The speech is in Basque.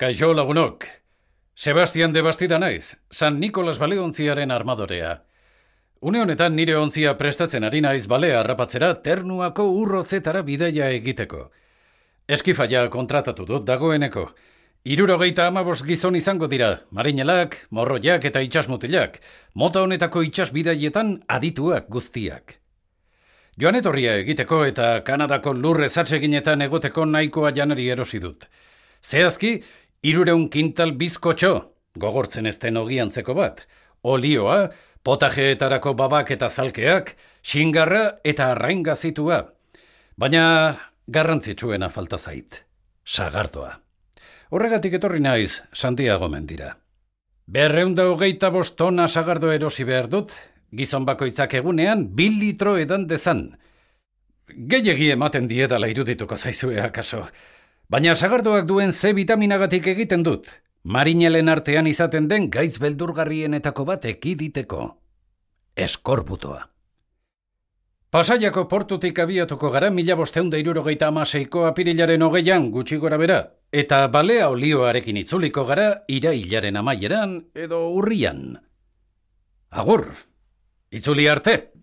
Kaixo lagunok, Sebastian de Bastida naiz, San Nikolas baleontziaren armadorea. Une honetan nire ontzia prestatzen ari naiz balea harrapatzera Ternuako urrotzetara bidaia egiteko. Eskifaia kontratatu dut dagoeneko. 75 gizon izango dira, marinelak, morroiak eta itsasmutilak, mota honetako itsasbidaietan adituak guztiak. Joan etorria egiteko eta Kanadako lurrez atseginetan egoteko nahikoa janari erosi dut. Zehazki, 300 kintal bizkotxo, gogortzen ezten ogiantzeko bat, olioa, potajeetarako babak eta zalkeak, xingarra eta arraingazitua. Baina garrantzitsuena falta zait, sagardoa. Horregatik etorri naiz Santiago mendira. 225 tona sagardo erosi behar dut, gizon bakoitzak egunean 2 litro edan dezan. Gehiegi ematen diedala irudituko zaizue akaso. Baina sagardoak duen C vitaminagatik egiten dut. Marinelen artean izaten den gaitz beldurgarrienetako bat ekiditeko. Eskorbutoa. Pasaiako portutik abiatuko gara 1576ko apirilaren 20an gutxi gora bera, eta balea olioarekin itzuliko gara irailaren amaieran edo urrian. Agur, itzuli arte!